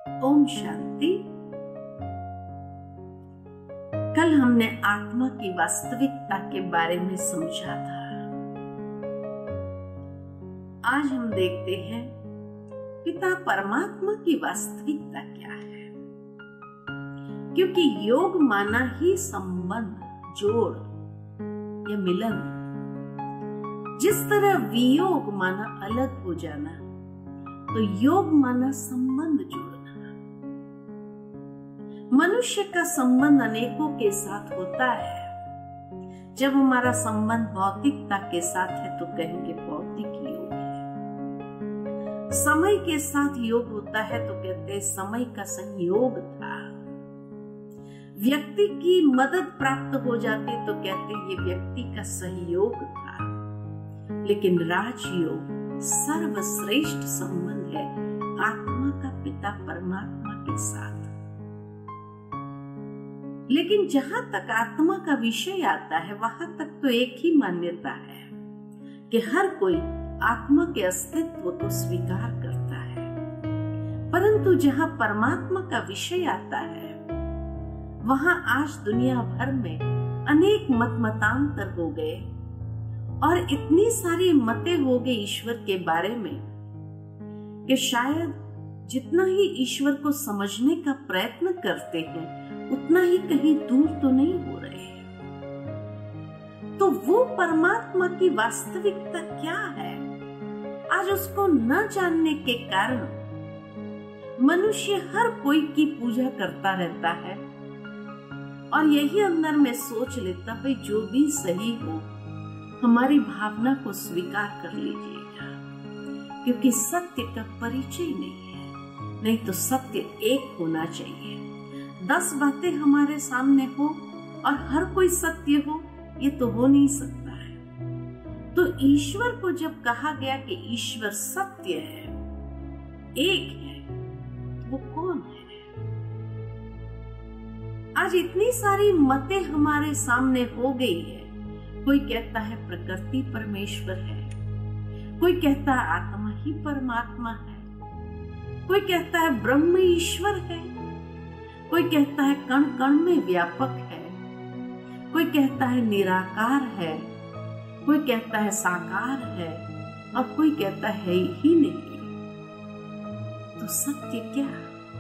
ओम शांति। कल हमने आत्मा की वास्तविकता के बारे में समझा था। आज हम देखते हैं पिता परमात्मा की वास्तविकता क्या है, क्योंकि योग माना ही संबंध, जोड़ या मिलन। जिस तरह वियोग माना अलग हो जाना, तो योग माना संबंध जोड़ना। मनुष्य का संबंध अनेकों के साथ होता है। जब हमारा संबंध भौतिकता के साथ है तो कहेंगे भौतिक योग है। समय के साथ योग होता है तो कहते हैं समय का संयोग था। व्यक्ति की मदद प्राप्त हो जाती तो कहते हैं ये व्यक्ति का सहयोग था। लेकिन राजयोग सर्वश्रेष्ठ संबंध है आत्मा का पिता परमात्मा के साथ। लेकिन जहां तक आत्मा का विषय आता है वहां तक तो एक ही मान्यता है कि हर कोई आत्मा के अस्तित्व को स्वीकार करता है। परंतु जहां परमात्मा का विषय आता है वहां आज दुनिया भर में अनेक मतांतर हो गए और इतनी सारी मतें हो गई ईश्वर के बारे में कि शायद जितना ही ईश्वर को समझने का प्रयत्न करते हैं उतना ही कहीं दूर तो नहीं हो रहे हैं। तो वो परमात्मा की वास्तविकता क्या है, आज उसको न जानने के कारण मनुष्य हर कोई की पूजा करता रहता है और यही अंदर में सोच लेता भाई जो भी सही हो हमारी भावना को स्वीकार कर लीजिएगा, क्योंकि सत्य का परिचय नहीं है। नहीं तो सत्य एक होना चाहिए। 10 बातें हमारे सामने हो और हर कोई सत्य हो, ये तो हो नहीं सकता है। तो ईश्वर को जब कहा गया कि ईश्वर सत्य है, एक है, वो कौन है? आज इतनी सारी मतें हमारे सामने हो गई है। कोई कहता है प्रकृति परमेश्वर है, कोई कहता है आत्मा ही परमात्मा है, कोई कहता है ब्रह्म ईश्वर है, कोई कहता है कण कण में व्यापक है, कोई कहता है निराकार है, कोई कहता है साकार है और कोई कहता है ही नहीं। तो सत्य क्या?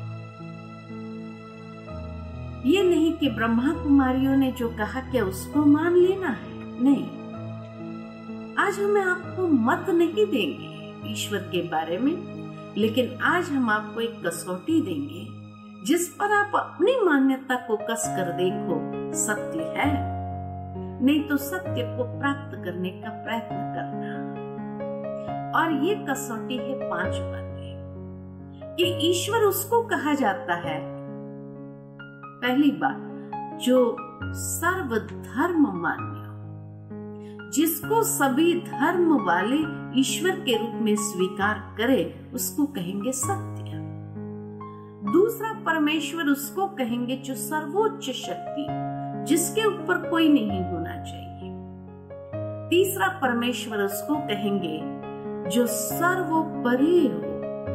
ये नहीं कि ब्रह्मा कुमारियों ने जो कहा क्या उसको मान लेना है, नहीं। आज हमें आपको मत नहीं देंगे ईश्वर के बारे में, लेकिन आज हम आपको एक कसौटी देंगे जिस पर आप अपनी मान्यता को कस कर देखो सत्य है, नहीं तो सत्य को प्राप्त करने का प्रयत्न करना। और ये कसौटी है 5 बातें कि ईश्वर उसको कहा जाता है। पहली बात, जो सर्वधर्म मान्य, जिसको सभी धर्म वाले ईश्वर के रूप में स्वीकार करे उसको कहेंगे सत्य। दूसरा, परमेश्वर उसको कहेंगे जो सर्वोच्च शक्ति, जिसके ऊपर कोई नहीं होना चाहिए। तीसरा, परमेश्वर उसको कहेंगे जो सर्वोपरि हो,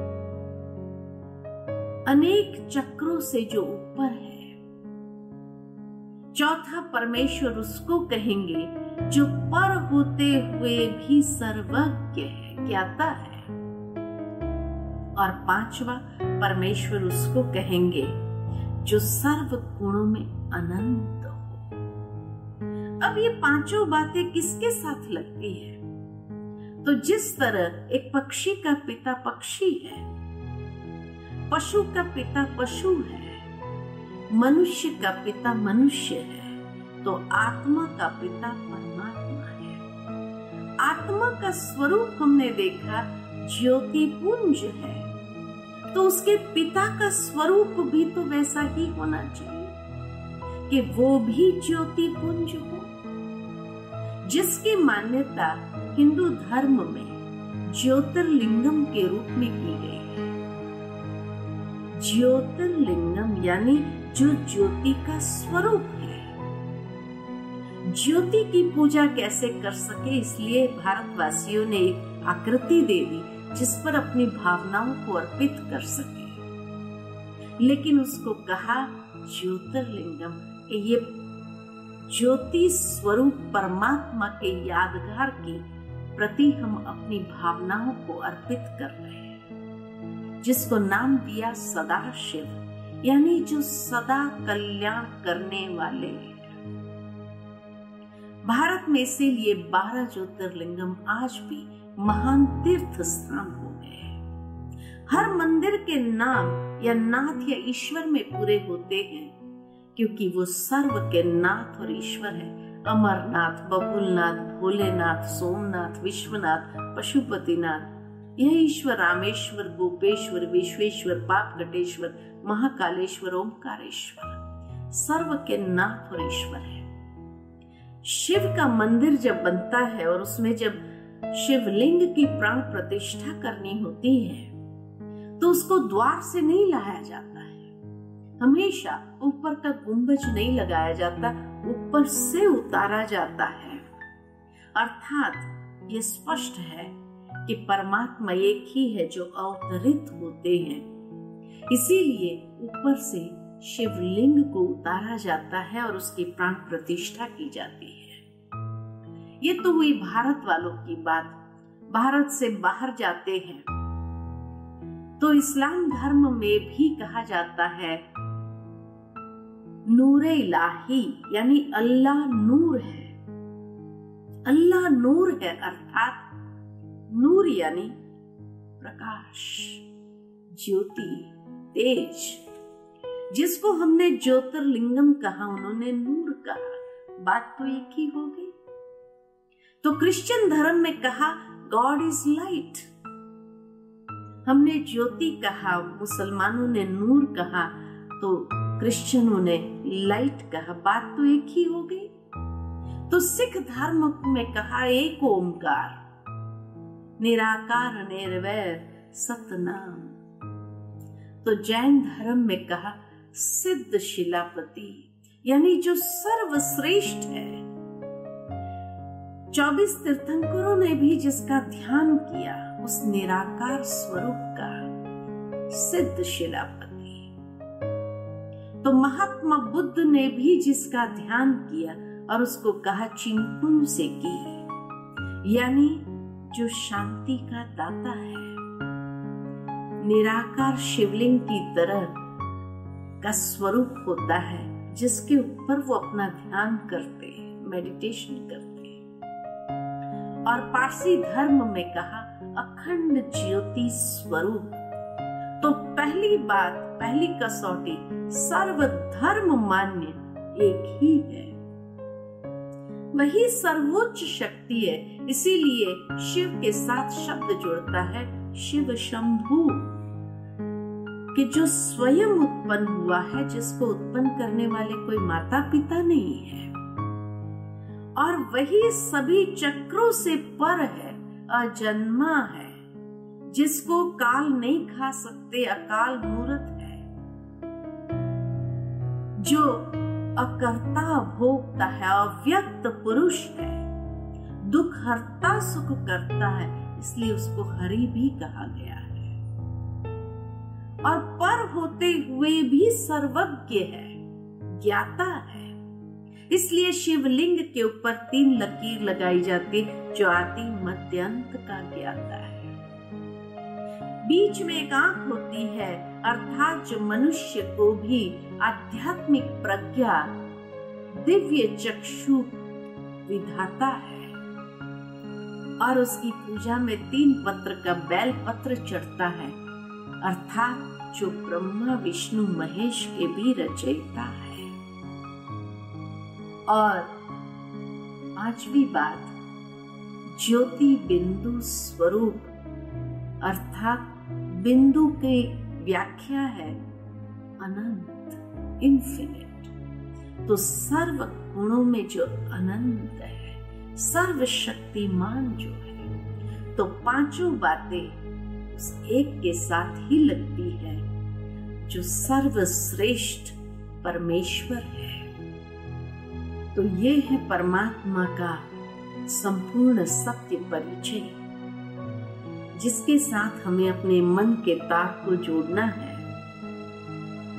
अनेक चक्रों से जो ऊपर है। चौथा, परमेश्वर उसको कहेंगे जो पर होते हुए भी सर्वज्ञ है, ज्ञाता है। और 5वां, परमेश्वर उसको कहेंगे जो सर्व गुणों में अनंत हो। अब ये 5 बातें किसके साथ लगती है? तो जिस तरह एक पक्षी का पिता पक्षी है, पशु का पिता पशु है, मनुष्य का पिता मनुष्य है, तो आत्मा का पिता परमात्मा है। आत्मा का स्वरूप हमने देखा ज्योति पुंज है, तो उसके पिता का स्वरूप भी तो वैसा ही होना चाहिए कि वो भी ज्योति पुंज हो। जिसकी मान्यता हिंदू धर्म में ज्योतिर्लिंगम के रूप में की गई है। ज्योतिर्लिंगम यानी जो ज्योति का स्वरूप है। ज्योति की पूजा कैसे कर सके, इसलिए भारतवासियों ने एक आकृति दे दी जिस पर अपनी भावनाओं को अर्पित कर सके। लेकिन उसको कहा ज्योतिर्लिंगम। ये ज्योति स्वरूप परमात्मा के यादगार की प्रति हम अपनी भावनाओं को अर्पित कर रहे हैं, जिसको नाम दिया सदा शिव, यानी जो सदा कल्याण करने वाले हैं। भारत में इसीलिए 12 ज्योतिर्लिंगम आज भी महान तीर्थ स्थान हो गए हैं। हर मंदिर के नाम या नाथ या ईश्वर में पूरे होते हैं, क्योंकि वो सर्व के नाथ और ईश्वर है। अमरनाथ, बबुलनाथ, भोलेनाथ, सोमनाथ, विश्वनाथ, पशुपतिनाथ, यह ईश्वर रामेश्वर, गोपेश्वर, विश्वेश्वर, पापगटेश्वर, महाकालेश्वर, ओमकारेश्वर सर्व के नाथ और ईश्वर है। शिव का मंदिर जब बनता है और उसमें जब शिवलिंग की प्राण प्रतिष्ठा करनी होती है, तो उसको द्वार से नहीं लाया जाता है। हमेशा ऊपर का गुंबज नहीं लगाया जाता, ऊपर से उतारा जाता है। अर्थात ये स्पष्ट है कि परमात्मा एक ही है जो अवतरित होते हैं। इसीलिए ऊपर से शिवलिंग को उतारा जाता है और उसकी प्राण प्रतिष्ठा की जाती है। ये तो हुई भारत वालों की बात। भारत से बाहर जाते हैं तो इस्लाम धर्म में भी कहा जाता है नूरे इलाही, यानी अल्लाह नूर है। अल्लाह नूर है, अर्थात नूर यानी प्रकाश, ज्योति, तेज। जिसको हमने ज्योतिर्लिंगम कहा, उन्होंने नूर कहा, बात तो एक ही हो गई। तो क्रिश्चियन धर्म में कहा गॉड इज लाइट, हमने ज्योति कहा, मुसलमानों ने नूर कहा, तो क्रिश्चियनों ने लाइट कहा, बात तो एक ही हो गई। तो सिख धर्म में कहा एक ओमकार, निराकार निर्वैर सतनाम। तो जैन धर्म में कहा सिद्ध शिलापति, यानी जो सर्वश्रेष्ठ है। 24 तीर्थंकरों ने भी जिसका ध्यान किया, उस निराकार स्वरूप का, सिद्ध शिलापति। तो महात्मा बुद्ध ने भी जिसका ध्यान किया और उसको कहा चिंपुन से की, यानी जो शांति का दाता है। निराकार शिवलिंग की तरह का स्वरूप होता है, जिसके ऊपर वो अपना ध्यान करते हैं, मेडिटेशन करते हैं। और पारसी धर्म में कहा अखंड ज्योति स्वरूप। तो पहली बात, पहली कसौटी, सर्वधर्म मान्य एक ही है, वही सर्वोच्च शक्ति है। इसीलिए शिव के साथ शब्द जुड़ता है शिव शंभु, कि जो स्वयं उत्पन्न हुआ है, जिसको उत्पन्न करने वाले कोई माता पिता नहीं है, और वही सभी चक्रों से पर है, अजन्मा है, जिसको काल नहीं खा सकते, अकाल मूर्त है, जो अकर्ता भोगता है, अव्यक्त पुरुष है, दुख हरता सुख करता है, इसलिए उसको हरि भी कहा गया है। और पर होते हुए भी सर्वज्ञ है, ज्ञाता है। इसलिए शिवलिंग के ऊपर 3 लकीर लगाई जाती, जो आदि मध्य अंत का ज्ञाता है। बीच में एक आंख होती है, अर्थात जो मनुष्य को भी आध्यात्मिक प्रज्ञा, दिव्य चक्षु विधाता है। और उसकी पूजा में 3 पत्र का बेल पत्र चढ़ता है, अर्थात जो ब्रह्मा विष्णु महेश के भी रचयिता है। और 5वीं बात, ज्योति बिंदु स्वरूप, अर्थात बिंदु की व्याख्या है अनंत, इंफिनिट। तो सर्व गुणों में जो अनंत है, सर्वशक्तिमान जो है। तो 5 बातें उस एक के साथ ही लगती है, जो सर्वश्रेष्ठ परमेश्वर है। तो ये है परमात्मा का संपूर्ण सत्य परिचय, जिसके साथ हमें अपने मन के तार को जोड़ना है।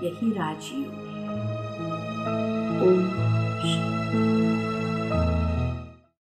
यही राजयोग है। ओम